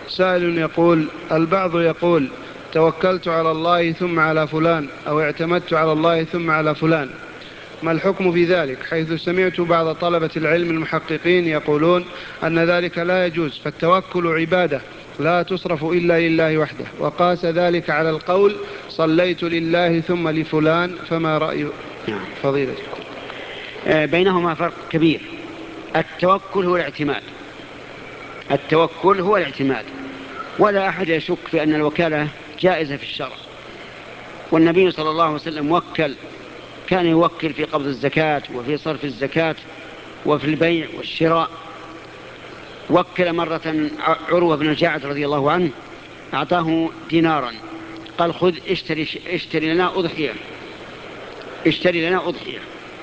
سائل يقول: البعض يقول توكلت على الله ثم على فلان، أو اعتمدت على الله ثم على فلان، ما الحكم في ذلك؟ حيث سمعت بعض طلبة العلم المحققين يقولون أن ذلك لا يجوز، فالتوكل عبادة لا تصرف إلا لله وحده، وقاس ذلك على القول صليت لله ثم لفلان، فما رأي فضيلتكم؟ بينهما فرق كبير. التوكل هو الاعتماد، التوكل هو الاعتماد، ولا أحد يشك في أن الوكالة جائزة في الشرع. والنبي صلى الله عليه وسلم كان يوكل في قبض الزكاة وفي صرف الزكاة وفي البيع والشراء. وكل مرة عروة بن الجعد رضي الله عنه، أعطاه دينارا، قال: خذ اشتري لنا أضحية، اشتري لنا أضحية.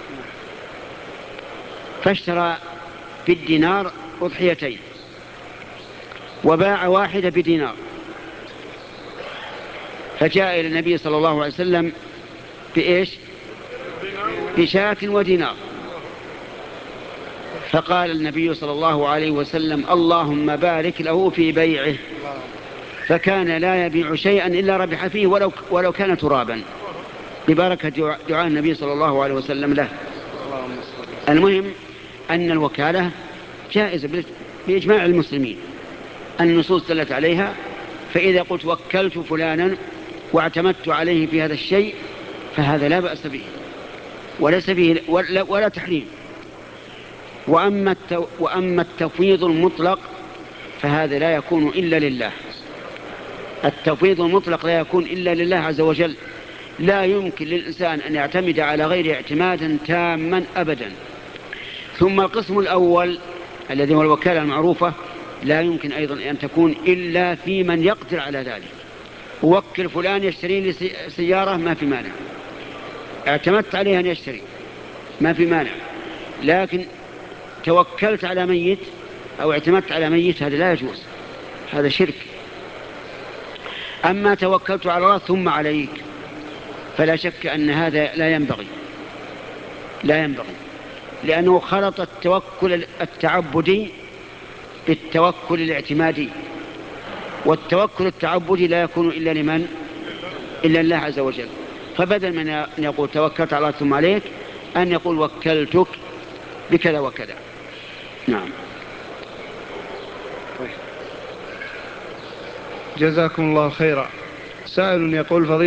فاشترى بالدينار أضحيتين، وباع واحدة بدينار. فجاء إلى النبي صلى الله عليه وسلم بإيش؟ بشاة ودينار. فقال النبي صلى الله عليه وسلم: اللهم بارك له في بيعه، فكان لا يبيع شيئا إلا ربح فيه ولو كان ترابا، ببركة دعاء النبي صلى الله عليه وسلم له. المهم أن الوكالة جائزة بإجماع المسلمين، النصوص دلت عليها. فإذا قلت وكلت فلانا واعتمدت عليه في هذا الشيء فهذا لا بأس به، وليس به ولا تحريم. وأما التفويض المطلق فهذا لا يكون إلا لله. التفويض المطلق لا يكون إلا لله عز وجل. لا يمكن للإنسان أن يعتمد على غير اعتمادا تاما أبدا. ثم القسم الأول الذي هو الوكالة المعروفة لا يمكن أيضا أن تكون إلا في من يقدر على ذلك. وكل فلان يشتري لي سيارة، ما في مانع، اعتمدت عليه أن يشتري، ما في مانع. لكن توكلت على ميت أو اعتمدت على ميت هذا لا يجوز، هذا شرك. أما توكلت على الله ثم عليك فلا شك أن هذا لا ينبغي، لأنه خلط التوكل التعبدي بالتوكل الاعتمادي، والتوكل التعبدي لا يكون إلا لمن؟ إلا الله عز وجل. فبدل من أن يقول توكلت على الله ثم عليك أن يقول وكلتك بكذا وكذا. نعم. جزاكم الله خيرا. سائل يقول: فضيلة